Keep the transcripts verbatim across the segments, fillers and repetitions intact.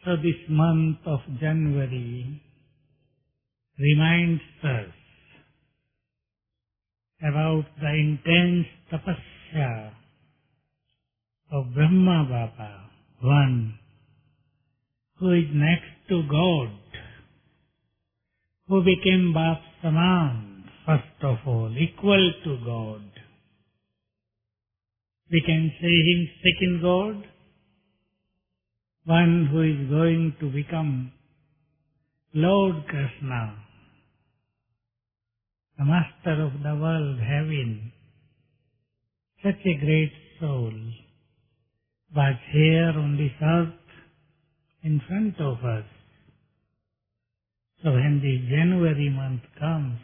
So this month of January reminds us about the intense tapasya of Brahma Baba, one who is next to God, who became Bap Saman, first of all, equal to God. We can say him second God, one who is going to become Lord Krishna, the master of the world, heaven. Such a great soul was here on this earth in front of us. So when the January month comes,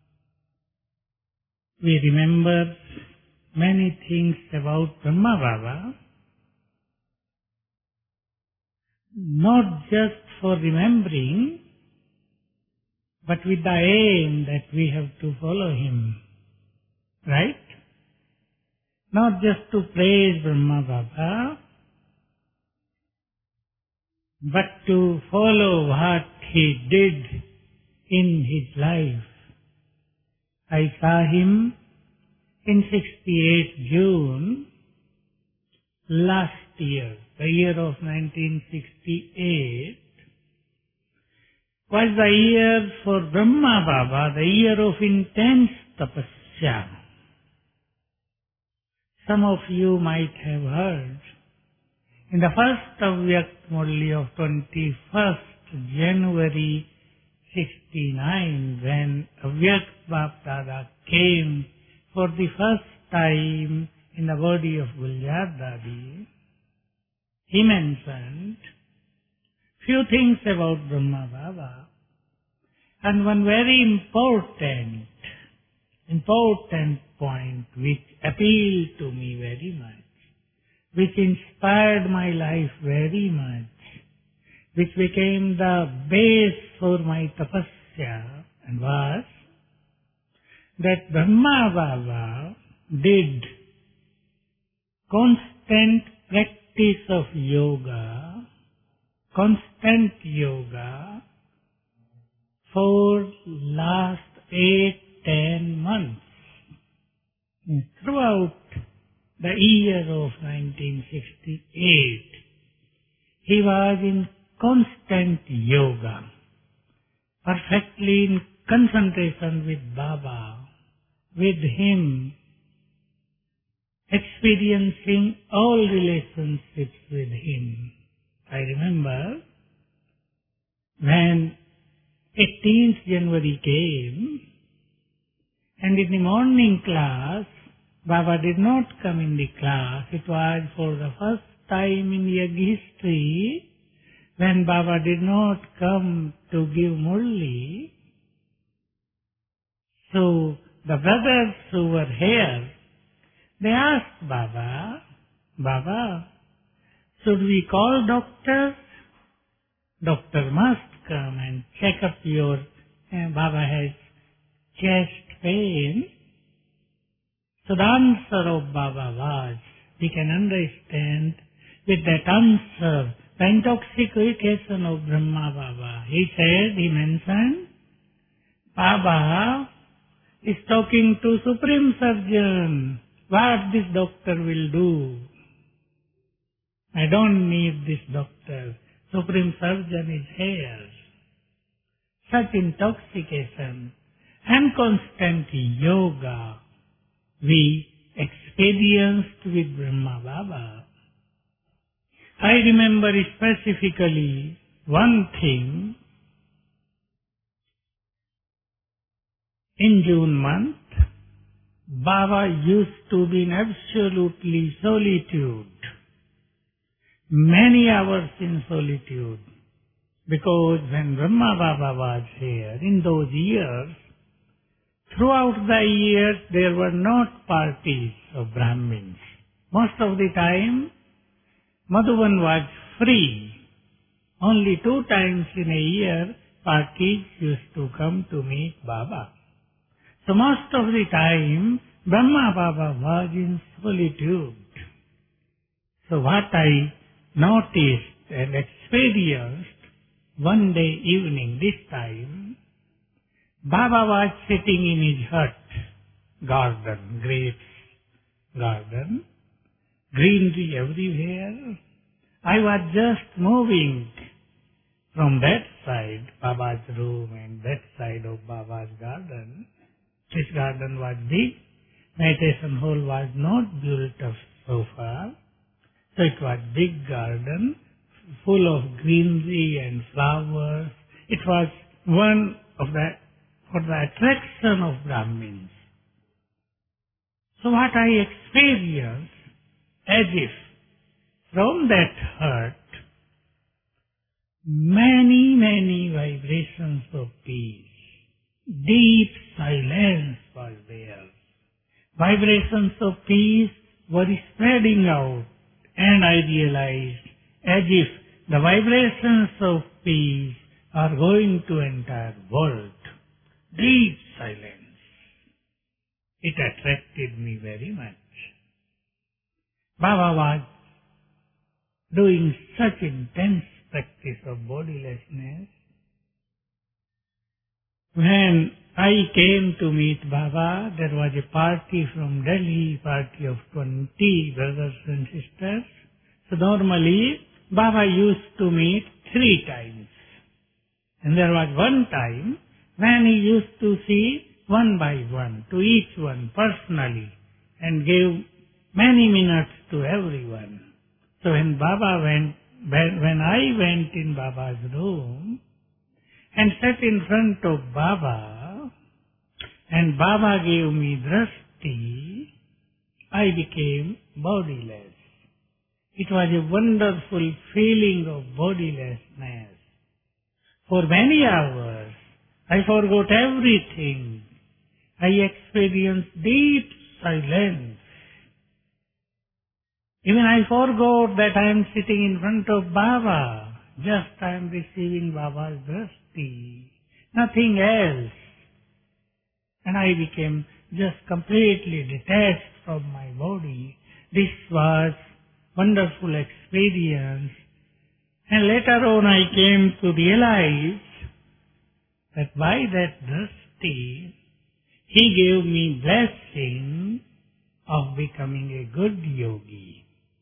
we remember many things about Brahma Baba, not just for remembering, but with the aim that we have to follow him. Right? Not just to praise Brahma Baba, but to follow what he did in his life. I saw him in sixty-eight June last year, the year of nineteen sixty-eight, was the year for Brahma Baba, the year of intense tapasya. Some of you might have heard in the first Avyakt Murli of twenty-first January sixty-nine, when Avyakt Bap Dada came for the first time in the body of Guljar Dadi, he mentioned few things about Brahma Baba, and one very important, important point which appealed to me very much, which inspired my life very much, which became the base for my tapasya, and was that Brahma Baba did constant practice of yoga, constant yoga for last eight, ten months. Throughout the year of nineteen sixty-eight, he was in constant yoga, perfectly in concentration with Baba, with him, experiencing all relationships with him. I remember when eighteenth January came, and in the morning class, Baba did not come in the class. It was for the first time in Yajna history when Baba did not come to give Murli. So the brothers who were here, they asked Baba, Baba, should we call doctor? Doctor must come and check up your, uh, Baba has chest pain. So the answer of Baba was, we can understand with that answer the intoxication of Brahma Baba. He said, he mentioned, Baba is talking to Supreme Surgeon. What this doctor will do? I don't need this doctor. Supreme Surgeon is here. Such intoxication and constant yoga we experienced with Brahma Baba. I remember specifically one thing. In June month, Baba used to be in absolutely solitude, many hours in solitude, because when Brahma Baba was here, in those years, throughout the years there were not parties of Brahmins. Most of the time, Madhuban was free. Only two times in a year, parties used to come to meet Baba. So most of the time, Brahma Baba was in solitude. So what I noticed and experienced one day evening, this time, Baba was sitting in his hut, garden, grapes, garden, greenery everywhere. I was just moving from that side, Baba's room, and that side of Baba's garden. This garden was big. Meditation hall was not built up so far. So it was big garden, full of greenery and flowers. It was one of the, for the attraction of Brahmins. So what I experienced, as if from that hut, many, many vibrations of peace, deep silence was there. Vibrations of peace were spreading out, and I realized as if the vibrations of peace are going to entire world. Deep silence. It attracted me very much. Baba was doing such intense practice of bodilessness. When I came to meet Baba, there was a party from Delhi, party of twenty brothers and sisters. So normally, Baba used to meet three times. And there was one time when he used to see one by one, to each one personally, and gave many minutes to everyone. So when Baba went, when I went in Baba's room and sat in front of Baba, and Baba gave me drashti, I became bodiless. It was a wonderful feeling of bodilessness. For many hours, I forgot everything. I experienced deep silence. Even I forgot that I am sitting in front of Baba. Just I am receiving Baba's drashti. Nothing else. And I became just completely detached from my body. This was wonderful experience. And later on I came to realize that by that drashti, he gave me blessing of becoming a good yogi.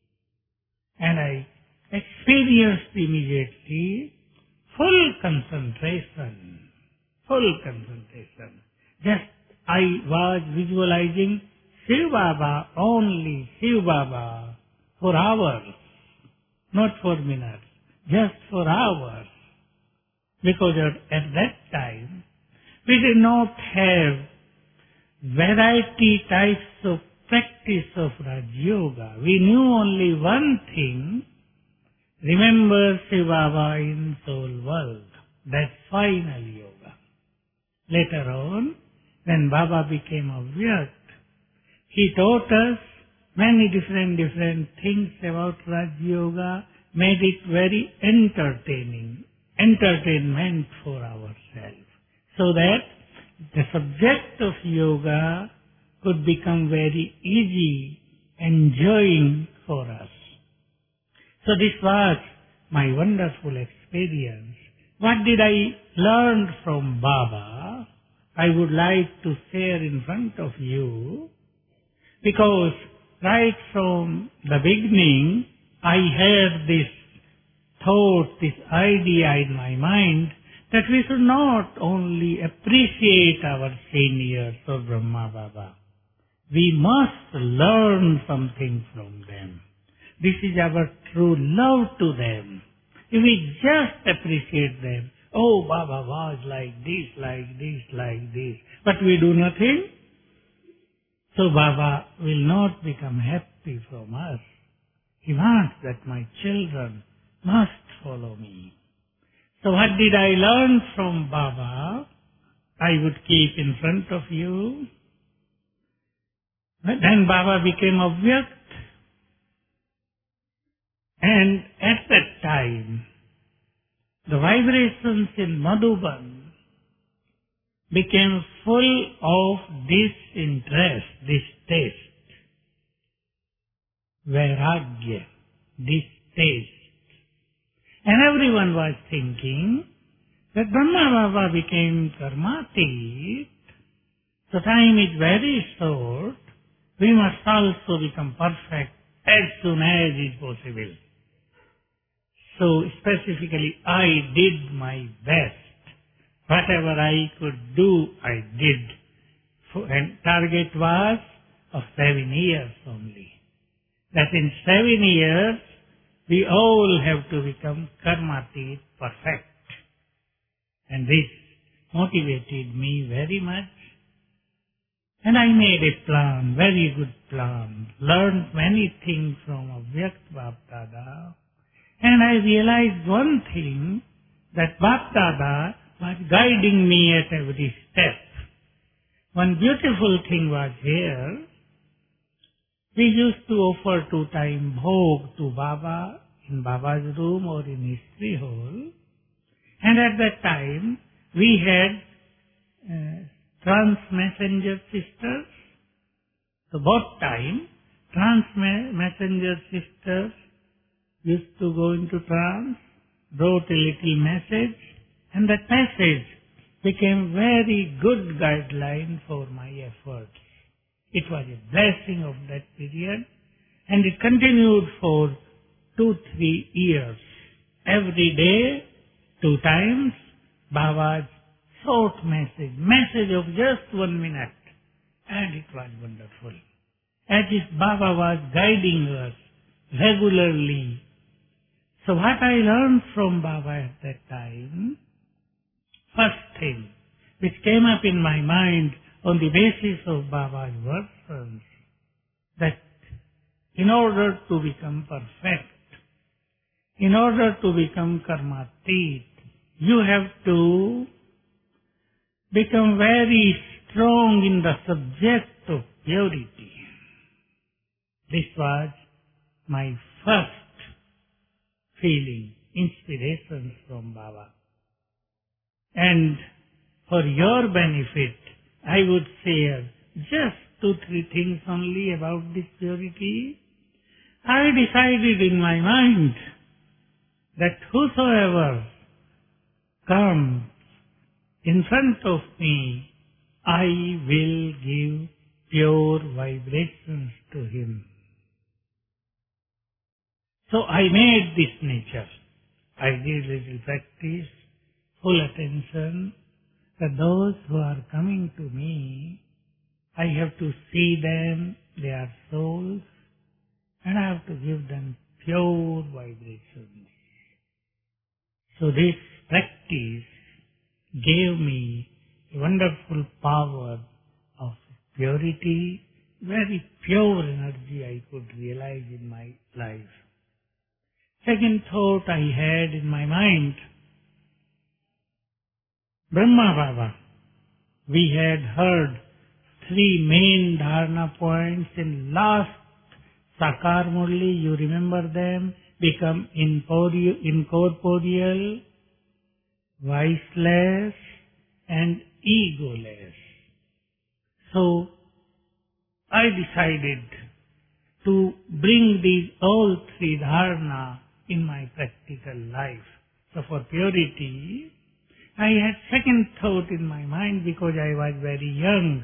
And I experienced immediately full concentration, full concentration. Just I was visualizing Shiv Baba, only Shiv Baba, for hours, not for minutes, just for hours. Because at, at that time, we did not have variety types of practice of Raj Yoga. We knew only one thing, remember Shiv Baba in soul world. That's final yoga. Later on, when Baba became Avyakt, he taught us many different, different things about Raj Yoga, made it very entertaining, entertainment for ourselves, so that the subject of yoga could become very easy, enjoying for us. So this was my wonderful experience. What did I learn from Baba? I would like to share in front of you, because right from the beginning, I had this thought, this idea in my mind, that we should not only appreciate our seniors or Brahma Baba. We must learn something from them. This is our true love to them. If we just appreciate them, oh, Baba was like this, like this, like this, but we do nothing, so Baba will not become happy from us. He wants that my children must follow me. So what did I learn from Baba? I would keep in front of you. Then Baba became Avyakt. And at that time, the vibrations in Madhuban became full of this interest, this taste, vairagya, this taste. And everyone was thinking that Brahma Baba became karmatit, so time is very short, we must also become perfect as soon as is possible. So specifically, I did my best. Whatever I could do, I did. And target was of seven years only. That in seven years, we all have to become karmatit, perfect. And this motivated me very much. And I made a plan, very good plan, learned many things from Avyakt Bapdada. And I realized one thing, that Bapdada was guiding me at every step. One beautiful thing was here. We used to offer two-time bhog to Baba in Baba's room or in his tree hall. And at that time, we had uh, trans messenger sisters. So both time, trans messenger sisters used to go into trance, wrote a little message, and that message became very good guideline for my efforts. It was a blessing of that period, and it continued for two, three years. Every day, two times, Baba's short message, message of just one minute, and it was wonderful. As if Baba was guiding us regularly. So what I learned from Baba at that time, first thing which came up in my mind on the basis of Baba's verses, that in order to become perfect, in order to become karmatit, you have to become very strong in the subject of purity. This was my first feeling, inspirations from Baba. And for your benefit, I would say just two, three things only about this purity. I decided in my mind that whosoever comes in front of me, I will give pure vibrations to him. So I made this nature. I did little practice, full attention, that those who are coming to me, I have to see them, they are souls, and I have to give them pure vibrations. So this practice gave me a wonderful power of purity, very pure energy I could realize in my life. Second thought I had in my mind, Brahma Baba, we had heard three main dharana points in last Sakar Murli, you remember them, become incorporeal, viceless, and egoless. So, I decided to bring these all three dharana in my practical life. So for purity, I had second thought in my mind because I was very young.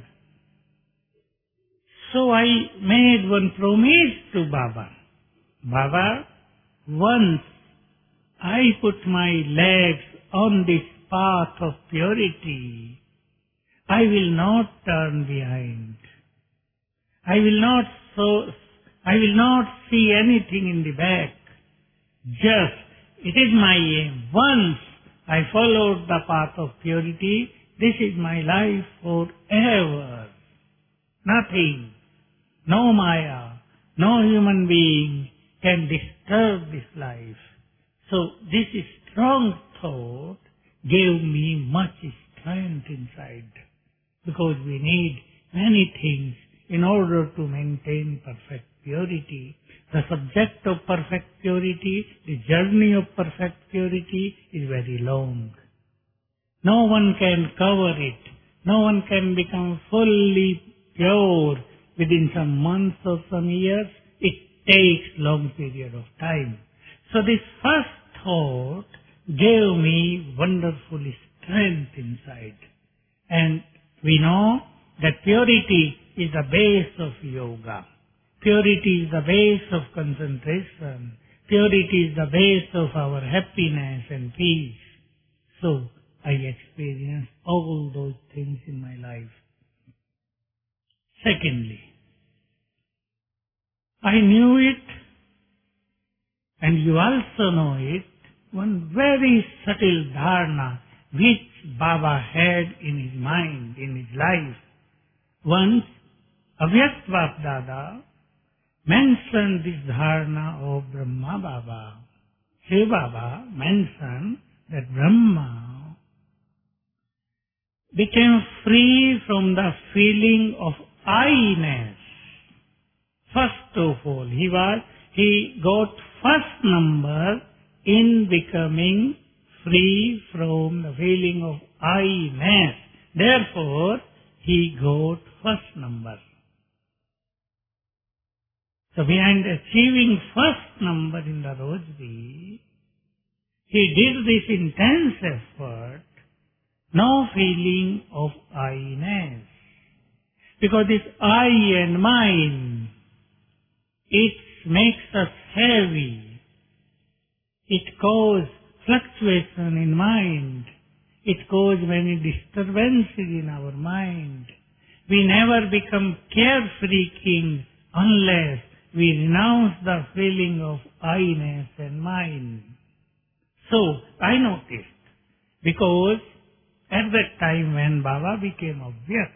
So I made one promise to Baba. Baba, once I put my legs on this path of purity, I will not turn behind. I will not so, I will not see anything in the back. Just, it is my aim. Once I followed the path of purity, this is my life forever. Nothing, no Maya, no human being can disturb this life. So this strong thought gave me much strength inside, because we need many things in order to maintain perfect purity. The subject of perfect purity, the journey of perfect purity is very long. No one can cover it. No one can become fully pure within some months or some years. It takes long period of time. So this first thought gave me wonderful strength inside. And we know that purity is the base of yoga. Purity is the base of concentration. Purity is the base of our happiness and peace. So, I experienced all those things in my life. Secondly, I knew it, and you also know it, one very subtle dharana which Baba had in his mind, in his life. Once, Avyakt Bap Dada mentioned this dharana of Brahma Baba. Shiv Baba mentioned that Brahma became free from the feeling of I-ness. First of all, he was, he got first number in becoming free from the feeling of I-ness. Therefore, he got first number. So behind achieving first number in the rosary, he did this intense effort, no feeling of I-ness. Because this I and mine, it makes us heavy. It causes fluctuation in mind. It causes many disturbances in our mind. We never become carefree kings unless we renounce the feeling of I-ness and mine. So, I noticed, because at that time when Baba became Avyakt,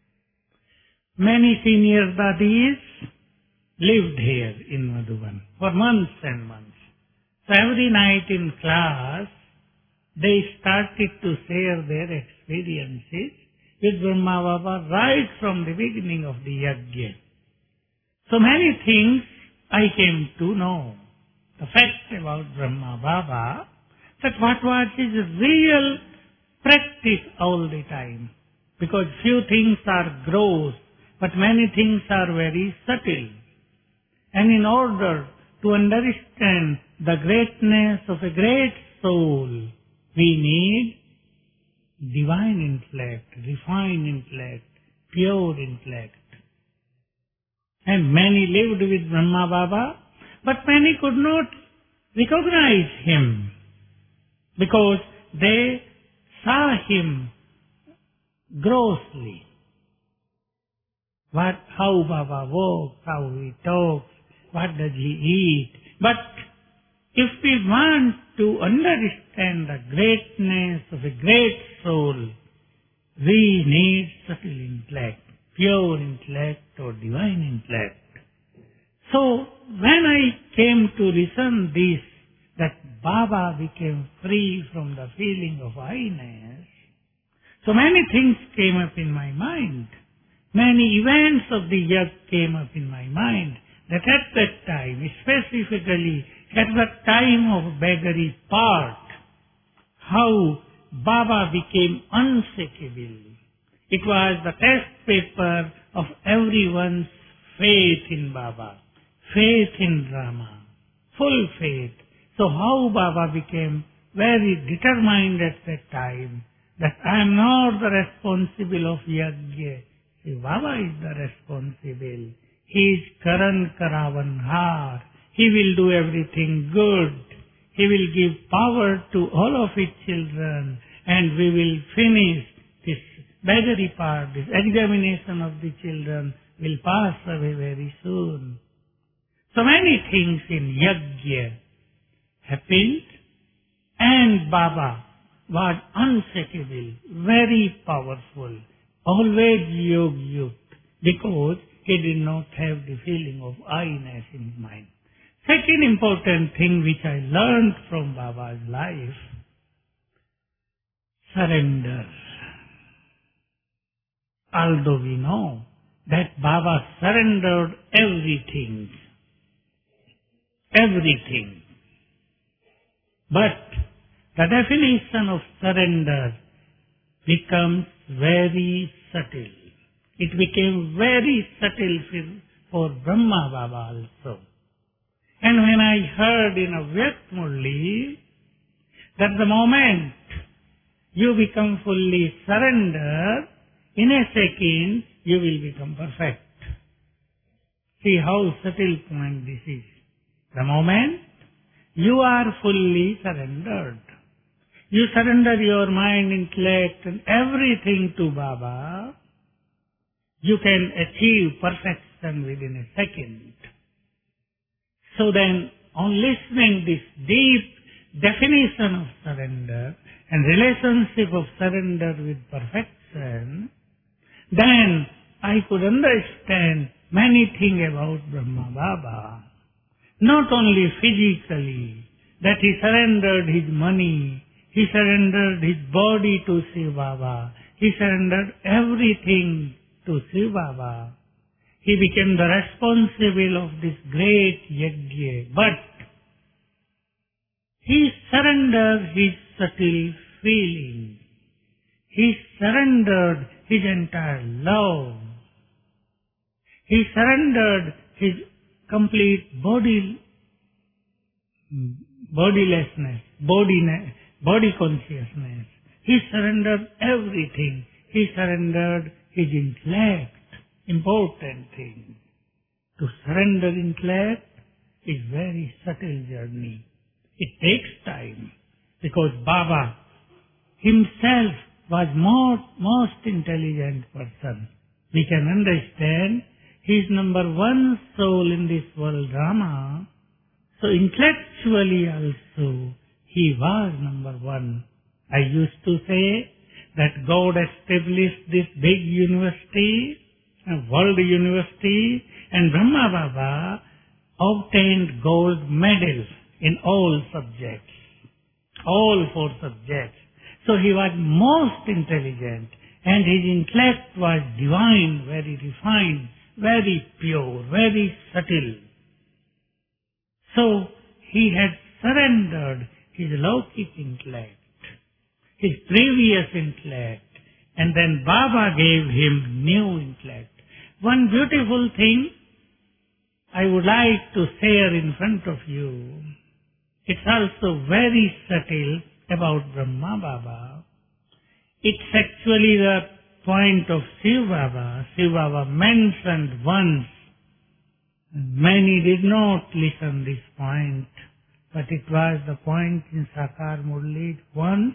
many senior dadis lived here in Madhuban for months and months. So every night in class, they started to share their experiences with Brahma Baba right from the beginning of the yajna. So many things I came to know. The fact about Brahma Baba, that what was his real practice all the time. Because few things are gross, but many things are very subtle. And in order to understand the greatness of a great soul, we need divine intellect, refined intellect, pure intellect. And many lived with Brahma Baba, but many could not recognize him because they saw him grossly. What, how Baba walks, how he talks, what does he eat. But if we want to understand the greatness of a great soul, we need subtle intellect, pure intellect or divine intellect. So when I came to listen this, that Baba became free from the feeling of I-ness, so many things came up in my mind. Many events of the yajna came up in my mind, that at that time, specifically at the time of Begari part, how Baba became unshakable. It was the test paper of everyone's faith in Baba, faith in Rama, full faith. So how Baba became very determined at that time that I am not the responsible of yajna. See, Baba is the responsible. He is Karan Karavanhar. He will do everything good. He will give power to all of his children, and we will finish this Begari part, this examination of the children will pass away very soon. So many things in yajna happened, and Baba was unshakable, very powerful, always yog yukt, because he did not have the feeling of I-ness in his mind. Second important thing which I learned from Baba's life, surrender. Although we know that Baba surrendered everything, everything, but the definition of surrender becomes very subtle. It became very subtle for Brahma Baba also. And when I heard in Avyakt Murli that the moment you become fully surrendered, in a second you will become perfect. See how subtle point this is. The moment you are fully surrendered, you surrender your mind, intellect and everything to Baba, you can achieve perfection within a second. So then, on listening this deep definition of surrender and relationship of surrender with perfection, then I could understand many things about Brahma Baba. Not only physically, that he surrendered his money, he surrendered his body to Shiv Baba, he surrendered everything to Shiv Baba. He became the responsible of this great yajna, but he surrendered his subtle feeling. He surrendered his entire love. He surrendered his complete body, bodilessness, body, body consciousness. He surrendered everything. He surrendered his intellect. Important thing. To surrender intellect is very subtle journey. It takes time because Baba himself was most, most intelligent person. We can understand he is number one soul in this world drama. So intellectually also he was number one. I used to say that God established this big university, a world university, and Brahma Baba obtained gold medals in all subjects, all four subjects. So he was most intelligent and his intellect was divine, very refined, very pure, very subtle. So he had surrendered his Lockic intellect, his previous intellect, and then Baba gave him new intellect. One beautiful thing I would like to share in front of you. It's also very subtle about Brahma Baba. It's actually the point of Shiv Baba. Shiv Baba mentioned once. Many did not listen this point, but it was the point in Sakar Murli once.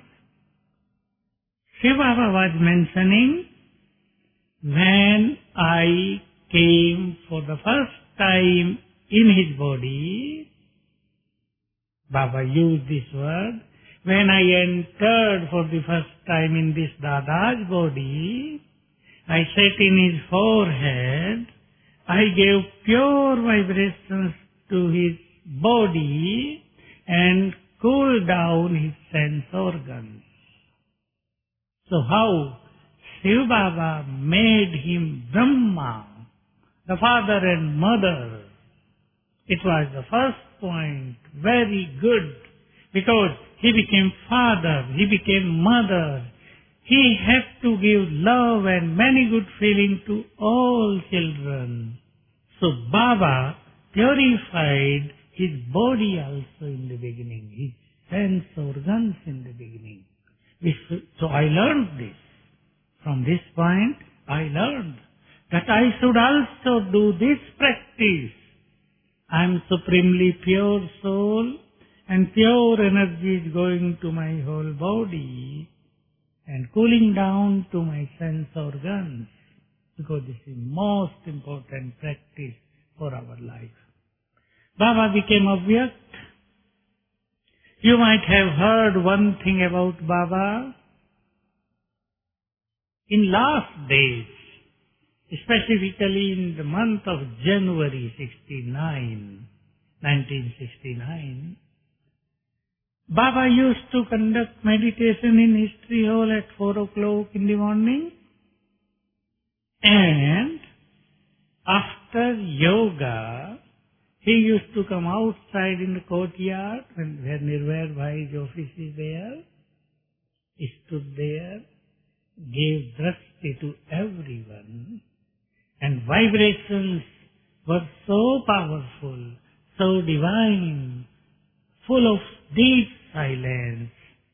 Shiv Baba was mentioning, when I came for the first time in his body, Baba used this word, when I entered for the first time in this Dada's body, I sat in his forehead, I gave pure vibrations to his body and cooled down his sense organs. So how Shiv Baba made him Brahma, the father and mother. It was the first point, very good, because he became father, he became mother. He had to give love and many good feelings to all children. So Baba purified his body also in the beginning, his sense organs in the beginning. So I learned this. From this point, I learned that I should also do this practice. I am supremely pure soul and pure energy is going to my whole body and cooling down to my sense organs, because this is most important practice for our life. Baba became Avyakt. You might have heard one thing about Baba. In last days, specifically in the month of January sixty-nine, nineteen sixty-nine, Baba used to conduct meditation in History Hall at four o'clock in the morning, and after yoga, he used to come outside in the courtyard when where Nirvair Bhai's office is there. He stood there, gave drashti to everyone, and vibrations were so powerful, so divine, full of deep silence,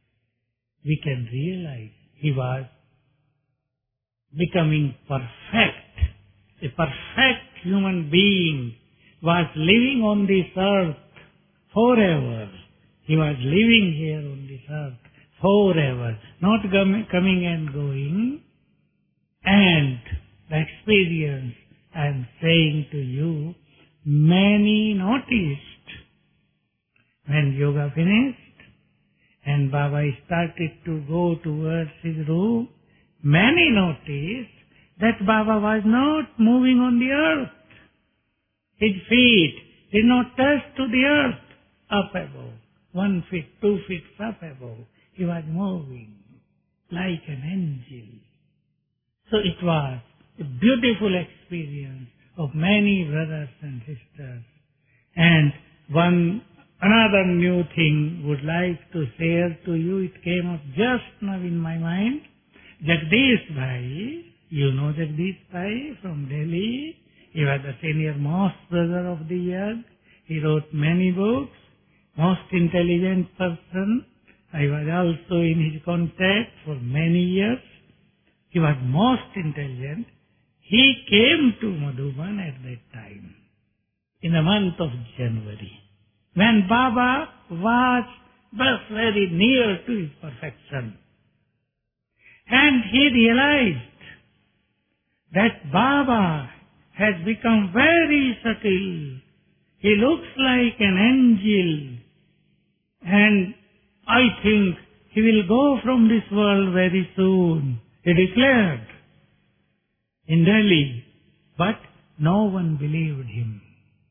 we can realize he was becoming perfect. A perfect human being was living on this earth forever. He was living here on this earth forever, not com- coming and going. And the experience I am saying to you, many noticed when yoga finished and Baba started to go towards his room. Many noticed that Baba was not moving on the earth. His feet did not touch to the earth up above. One feet, two feet up above. He was moving like an angel. So it was a beautiful experience of many brothers and sisters. And one another new thing would like to share to you. It came up just now in my mind. Jagdish Bhai, you know Jagdish Bhai from Delhi. He was the senior most brother of the year. He wrote many books. Most intelligent person. I was also in his contact for many years. He was most intelligent. He came to Madhuban at that time, in the month of January, when Baba was just very near to his perfection. And he realized that Baba has become very subtle. He looks like an angel. And I think he will go from this world very soon, he declared in Delhi. But no one believed him,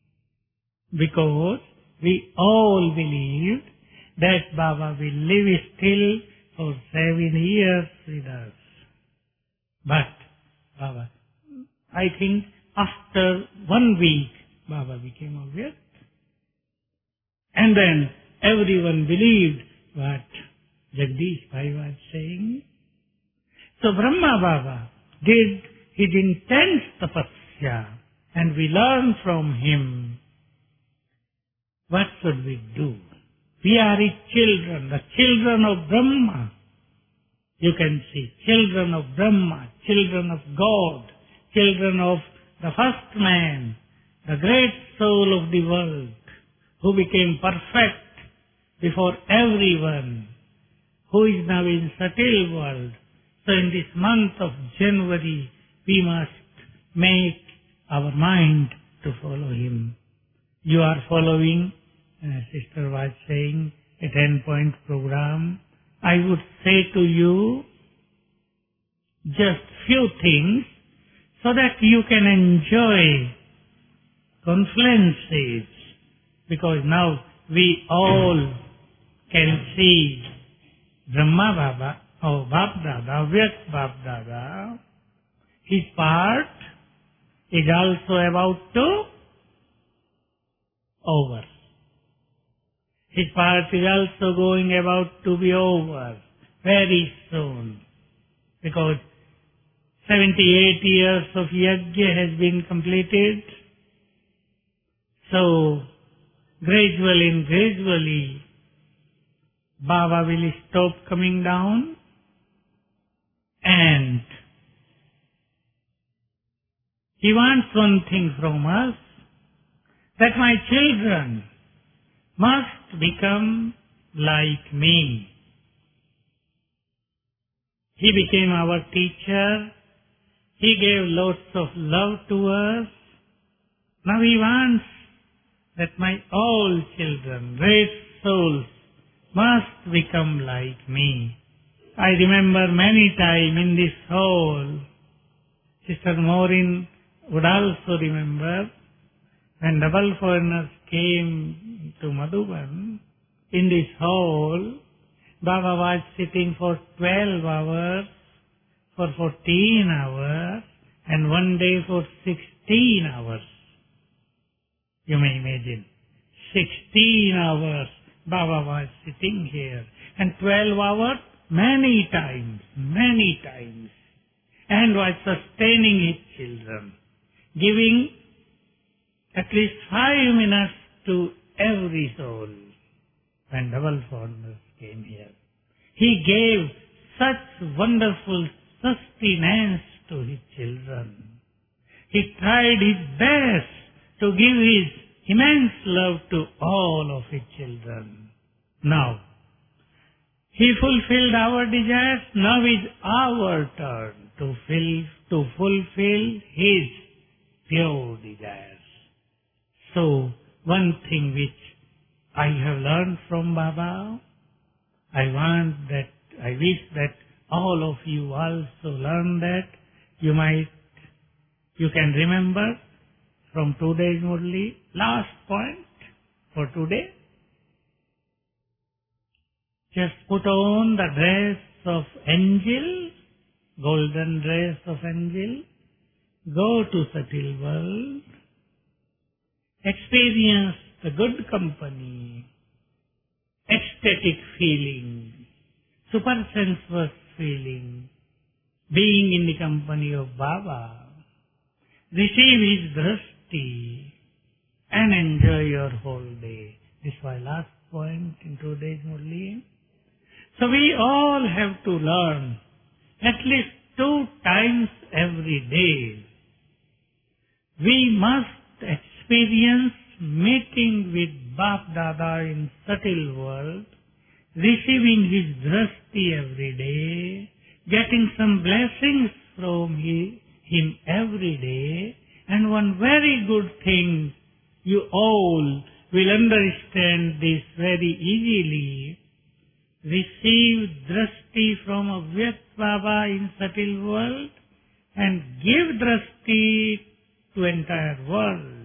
because we all believed that Baba will live still for seven years with us. But Baba, I think after one week, Baba became aware. And then everyone believed what Jagdish Bhai was saying. So Brahma Baba did his intense tapasya, and we learn from him what should we do. We are his children, the children of Brahma. You can see, children of Brahma, children of God, children of the first man, the great soul of the world, who became perfect before everyone, who is now in subtle world. So in this month of January, we must make our mind to follow him. You are following, uh, sister was saying, a ten-point program. I would say to you just few things so that you can enjoy conferences, because now we all can see Brahma Baba, or Bap Dada, Vyakt Bap Dada. His part is also about to over. His part is also going about to be over very soon, because seventy-eight years of Yajna has been completed. So gradually and gradually Baba will stop coming down, and he wants one thing from us, that my children must become like me. He became our teacher. He gave lots of love to us. Now he wants that my all children, great souls, must become like me. I remember many times in this hall, Sister Maureen would also remember, when double foreigners came to Madhuban, in this hall, Baba was sitting for twelve hours, for fourteen hours, and one day for sixteen hours. You may imagine, sixteen hours Baba was sitting here, and twelve hours many times, many times, and was sustaining his children, giving at least five minutes to every soul when double foreigners came here. He gave such wonderful sustenance to his children. He tried his best to give his immense love to all of his children. Now, he fulfilled our desires. Now is our turn to, fill, to fulfill his pure desires. So, one thing which I have learned from Baba, I want that, I wish that all of you also learn that. You might, you can remember from today's only last point for today. Just put on the dress of angel, golden dress of angel, go to subtle world, experience the good company, ecstatic feeling, supersensuous feeling, being in the company of Baba, receive his drashti and enjoy your whole day. This is my last point in today's Murli. So we all have to learn at least two times every day. We must experience meeting with Bap Dada in subtle world, receiving his drashti every day, getting some blessings from him every day, and one very good thing, you all will understand this very easily. Receive drashti from Avyakt Baba in subtle world and give drashti to entire world.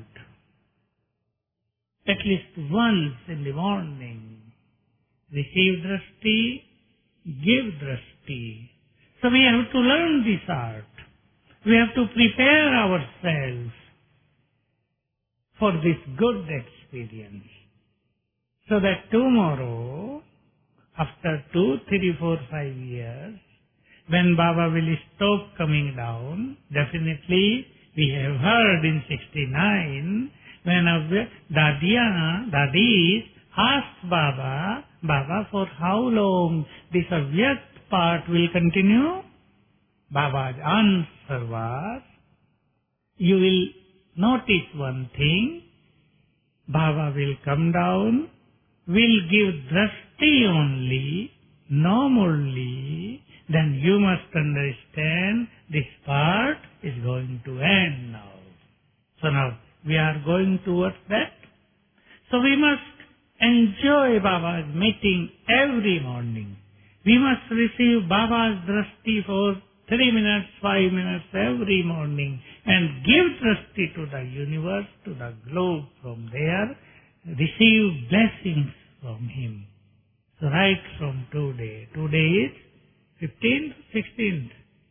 At least once in the morning. Receive drashti, give drashti. So we have to learn this art. We have to prepare ourselves for this good experience. So that tomorrow, after two, three, four, five years, when Baba will stop coming down, definitely we have heard in sixty-nine, when Dadiya, Dadis asked Baba, Baba, for how long this Avyakt part will continue? Baba's answer was, you will notice one thing, Baba will come down, will give drashti only, no morely, then you must understand this part is going to end now. So now we are going towards that. So we must enjoy Baba's meeting every morning. We must receive Baba's drashti for three minutes, five minutes every morning and give drashti to the universe, to the globe from there, receive blessings from him. So right from today, today is fifteenth, sixteenth,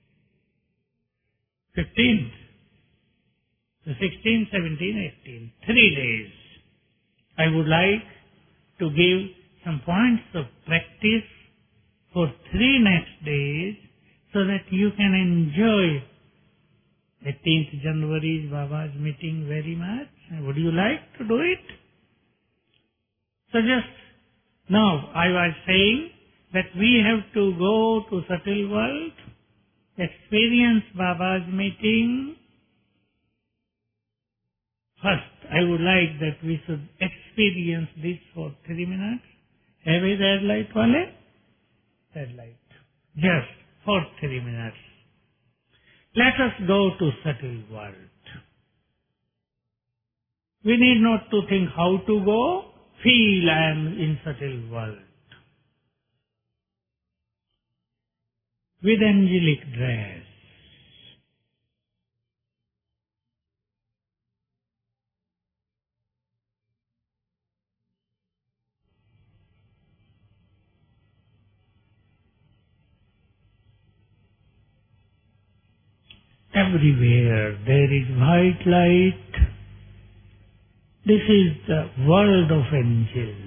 fifteenth, so sixteen, seventeen, eighteen, three days. I would like to give some points of practice for three next days so that you can enjoy eighteenth January Baba's meeting very much. Would you like to do it? So just now I was saying that we have to go to subtle world, experience Baba's meeting. First, I would like that we should experience this for three minutes. Have a red light, wale? Red light. Just for three minutes. Let us go to subtle world. We need not to think how to go. Feel I am in subtle world. With angelic dress. Everywhere there is white light. This is the world of angels.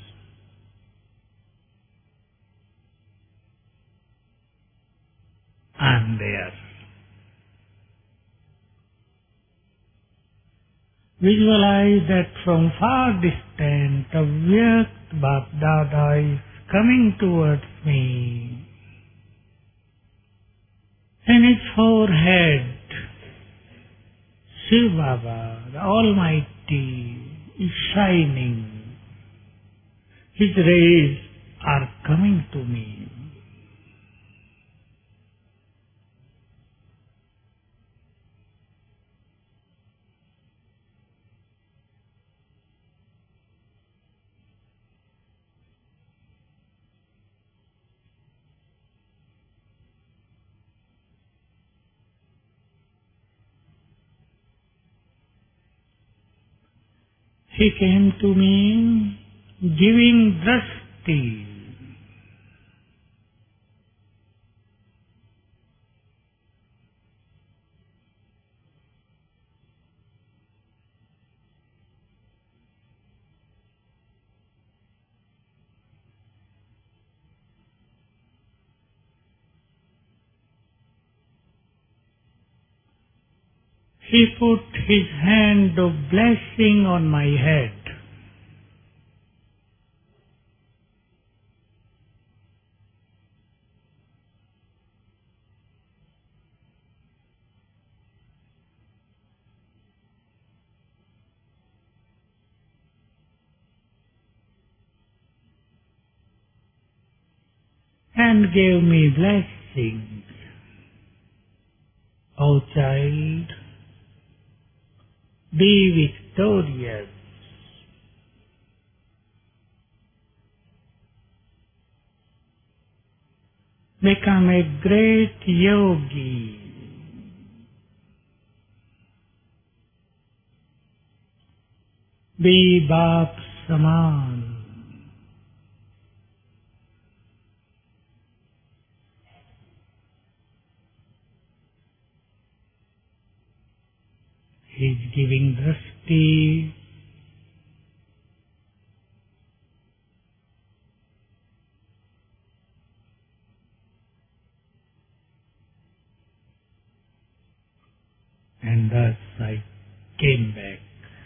I am there. Visualize that from far distant, Avyakt Bap Dada is coming towards me. In his forehead, Shiv Baba, the Almighty, is shining. His rays are coming to me. He came to me giving drashti. He put his hand of blessing on my head. And gave me blessings. O child, be victorious. Become a great yogi. Be Baap Saman. He is giving drashti. And thus I came back.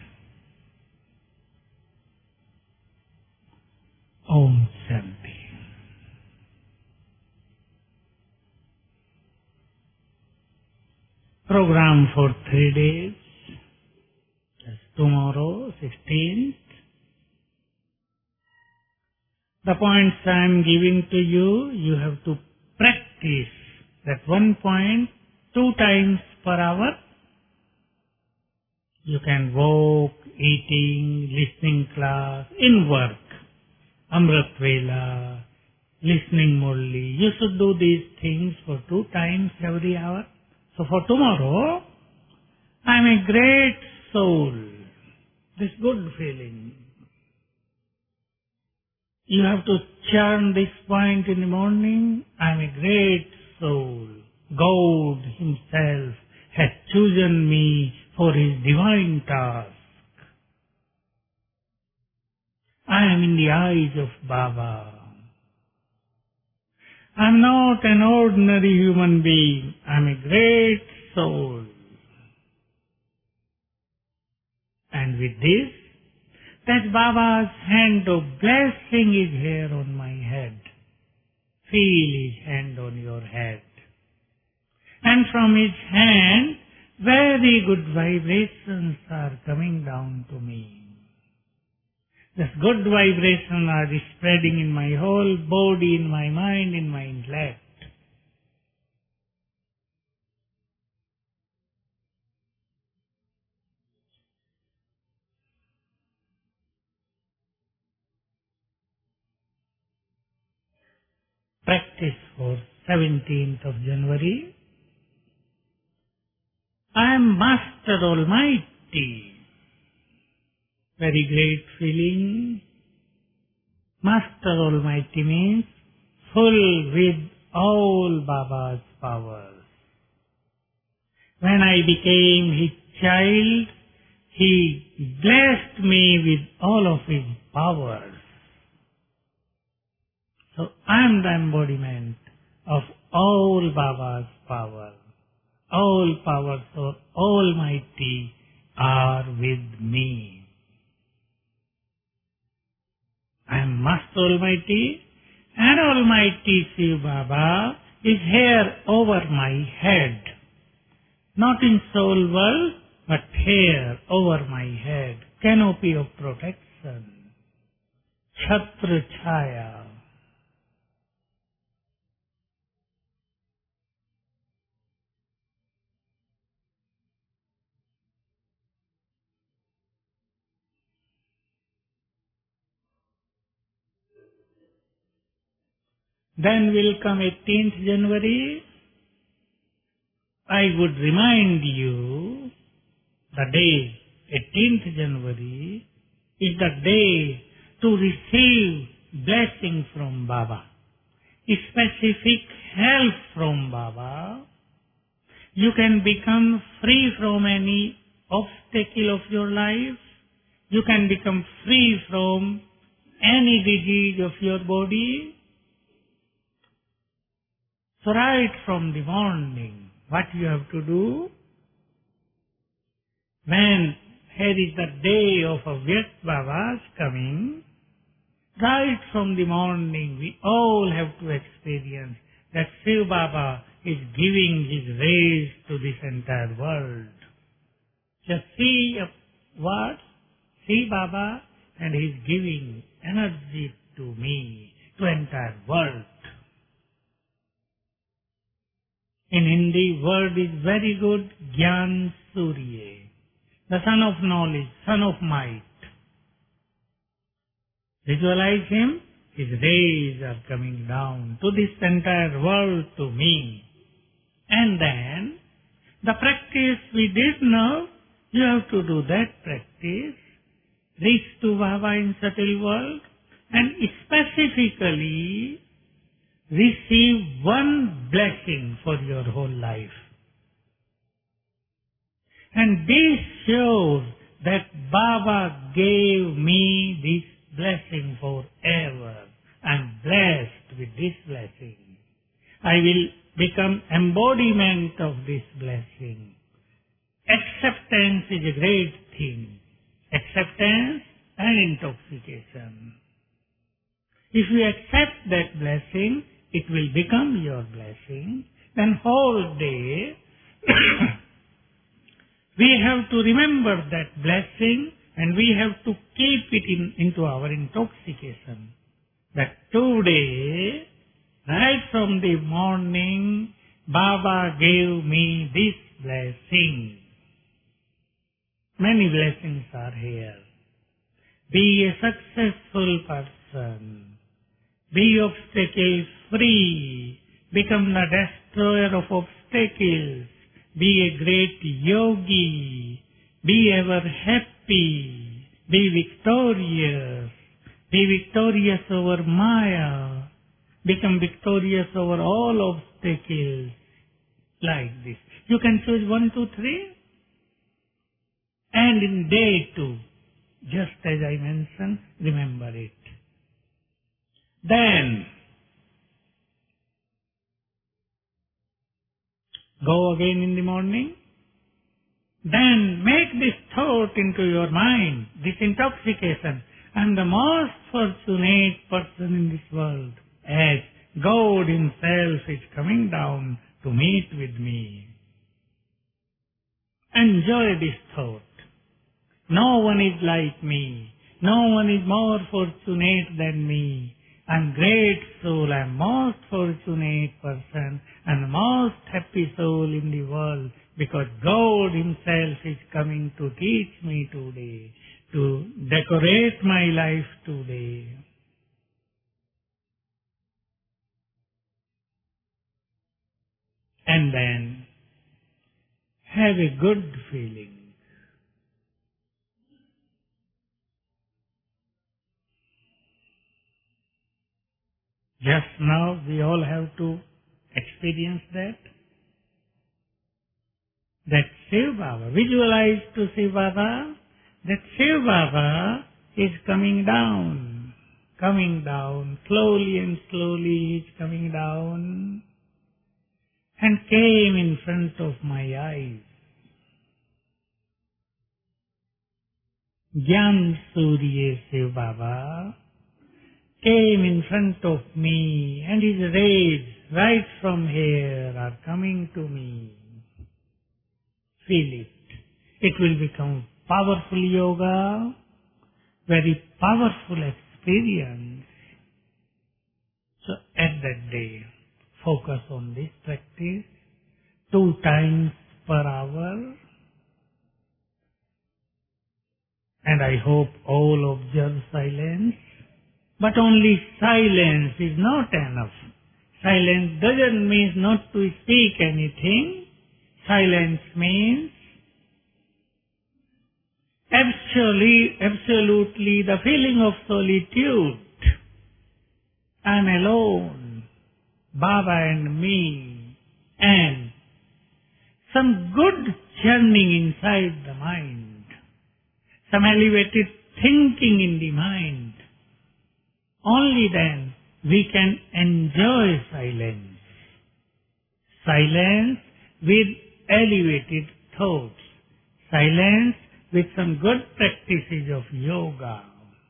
Om Shanti. Program for three days. That's tomorrow, sixteenth. The points I am giving to you, you have to practice that one point two times per hour. You can walk, eating, listening class, in work, Amrit Vela, listening Murli. You should do these things for two times every hour. So for tomorrow, I am a great soul. This good feeling. You have to chant this point in the morning. I am a great soul. God Himself has chosen me for His divine task. I am in the eyes of Baba. I am not an ordinary human being. I am a great soul. And with this, that Baba's hand of blessing is here on my head. Feel His hand on your head. And from His hand, very good vibrations are coming down to me. This good vibration are spreading in my whole body, in my mind, in my intellect. Practice for seventeenth of January. I am Master Almighty. Very great feeling. Master Almighty means full with all Baba's powers. When I became His child, He blessed me with all of His powers. So I am the embodiment of all Baba's power. All powers of Almighty are with me. I am Master Almighty And Almighty Shiv Baba is here over my head. Not in soul world, but here over my head. Canopy of protection. Chhatra Chaya. Then will come eighteenth January. I would remind you, the day, eighteenth January, is the day to receive blessing from Baba, specific help from Baba. You can become free from any obstacle of your life. You can become free from any disease of your body. So right from the morning, what you have to do? When here is the day of Avyakt Baba's coming, right from the morning we all have to experience that Shiv Baba is giving his rays to this entire world. Just see what? See Baba, and he is giving energy to me, to entire world. In Hindi, word is very good, Gyan Surya, the son of knowledge, son of might. Visualize him, his rays are coming down to this entire world, to me. And then, the practice we did now, you have to do that practice, reach to Baba in subtle world, and specifically receive one blessing for your whole life. And this shows that Baba gave me this blessing forever. I am blessed with this blessing. I will become embodiment of this blessing. Acceptance is a great thing. Acceptance and intoxication. If you accept that blessing, it will become your blessing. Then whole day, we have to remember that blessing and we have to keep it in, into our intoxication. That today, right from the morning, Baba gave me this blessing. Many blessings are here. Be a successful person. Be obstacle free. Become the destroyer of obstacles. Be a great yogi. Be ever happy. Be victorious. Be victorious over Maya. Become victorious over all obstacles. Like this. You can choose one, two, three. And in day two, just as I mentioned, remember it. Then, go again in the morning. Then make this thought into your mind, this intoxication. I am the most fortunate person in this world, as God himself is coming down to meet with me. Enjoy this thought. No one is like me. No one is more fortunate than me. I am great soul. I am most fortunate person and most happy soul in the world, because God himself is coming to teach me today, to decorate my life today. And then have a good feeling. Just now we all have to experience that. That Shiv Baba, visualize to Shiv Baba, that Shiv Baba is coming down, coming down, slowly and slowly he is coming down, and came in front of my eyes. Gyan Surya Shiv Baba, came in front of me and his rays right from here are coming to me. Feel it. It will become powerful yoga, very powerful experience. So at that day, focus on this practice two times per hour. And I hope all observe silence. But only silence is not enough. Silence doesn't mean not to speak anything. Silence means absolutely, absolutely the feeling of solitude. I'm alone, Baba and me, and some good churning inside the mind, some elevated thinking in the mind. Only then we can enjoy silence. Silence with elevated thoughts. Silence with some good practices of yoga.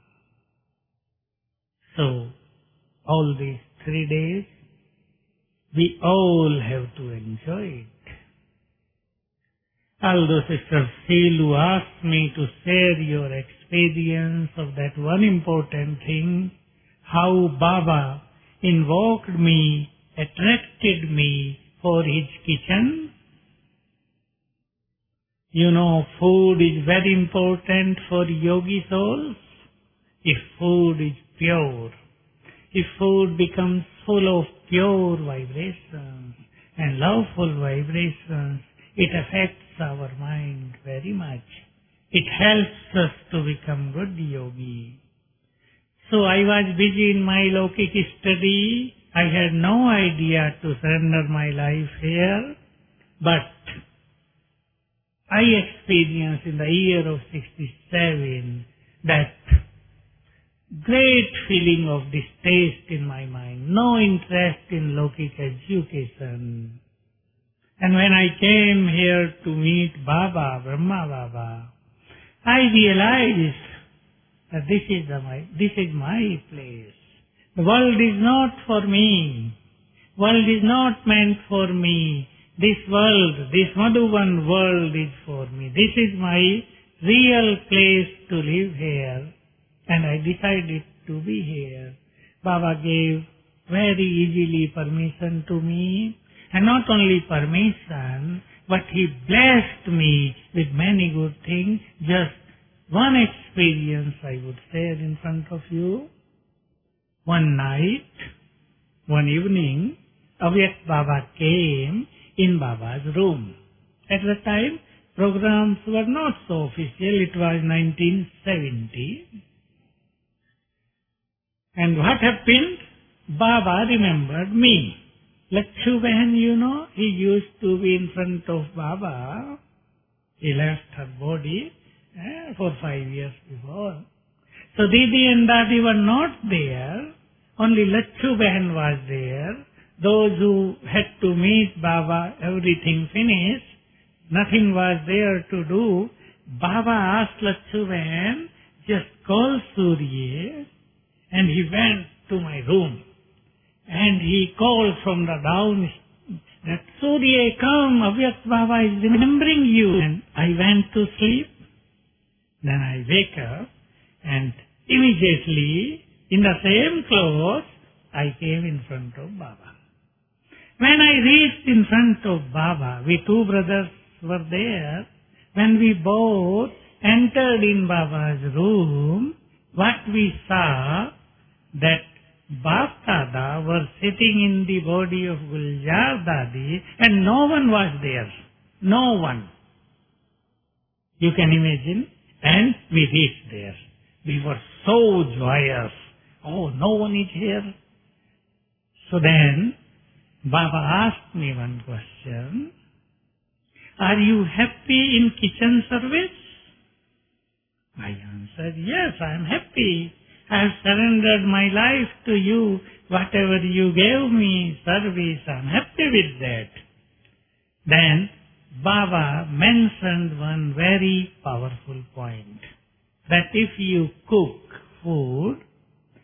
So, all these three days, we all have to enjoy it. Although Sister Silu asked me to share your experience of that one important thing, how Baba invoked me, attracted me for his kitchen. You know, food is very important for yogi souls. If food is pure, if food becomes full of pure vibrations and loveful vibrations, it affects our mind very much. It helps us to become good yogi. So I was busy in my Lokik study. I had no idea to surrender my life here. But I experienced in the year of sixty-seven that great feeling of distaste in my mind, no interest in Lokik education. And when I came here to meet Baba, Brahma Baba, I realized that this is the my this is my place. The world is not for me. World is not meant for me. This world, this Madhuban world is for me. This is my real place to live here. And I decided to be here. Baba gave very easily permission to me. And not only permission, but he blessed me with many good things. Just one experience I would share in front of you. One night, one evening, Avyakt Baba came in Baba's room. At the time, programs were not so official. It was nineteen seventy. And what happened? Baba remembered me. Lakshu Behan, you know, he used to be in front of Baba. He left her body eh, for five years before. So Didi and Dadi were not there. Only Lakshu Behan was there. Those who had to meet Baba, everything finished. Nothing was there to do. Baba asked Lakshu Behan, just call Surya. And he went to my room. And he called from the down that, Surya, come, Avyakt Baba is remembering you. And I went to sleep. Then I wake up and immediately in the same clothes I came in front of Baba. When I reached in front of Baba, we two brothers were there. When we both entered in Baba's room, what we saw that Bap Dada were sitting in the body of Guljar Dadi and no one was there. No one. You can imagine. And we reached there. We were so joyous. Oh, no one is here. So then, Baba asked me one question. Are you happy in kitchen service? I answered, yes, I am happy. I have surrendered my life to you. Whatever you gave me, service, I am happy with that. Then Baba mentioned one very powerful point. That if you cook food,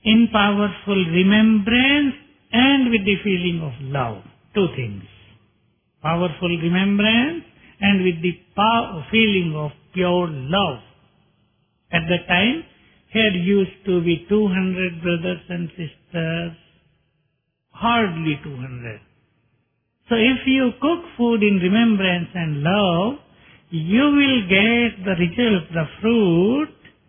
in powerful remembrance and with the feeling of love. Two things. Powerful remembrance and with the pow- feeling of pure love. At that time, here used to be two hundred brothers and sisters, hardly two hundred. So if you cook food in remembrance and love, you will get the result, the fruit,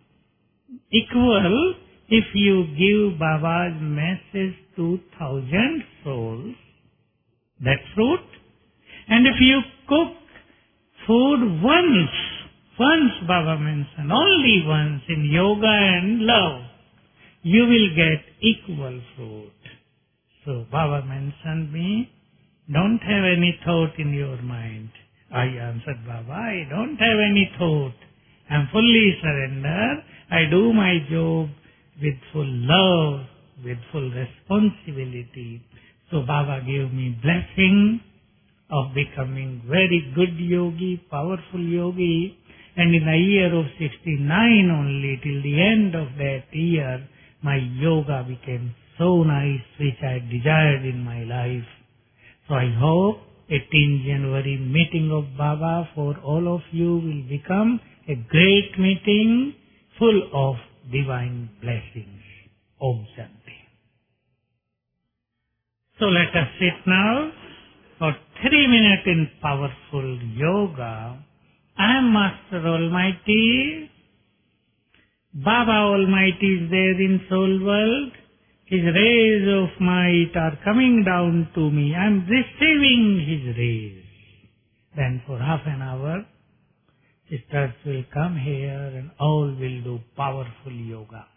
equal if you give Baba's message to thousand souls, that fruit. And if you cook food once, once Baba mentioned, only once in yoga and love, you will get equal fruit. So Baba mentioned me, don't have any thought in your mind. I answered Baba, I don't have any thought. I am fully surrendered. I do my job with full love, with full responsibility. So Baba gave me blessing of becoming very good yogi, powerful yogi. And in the year of sixty-nine only, till the end of that year, my yoga became so nice, which I desired in my life. So I hope eighteenth January meeting of Baba for all of you will become a great meeting full of divine blessings. Om Shanti. So let us sit now for three minutes in powerful yoga. I am Master Almighty. Baba Almighty is there in soul world. His rays of might are coming down to me. I am receiving His rays. Then for half an hour, sisters will come here and all will do powerful yoga.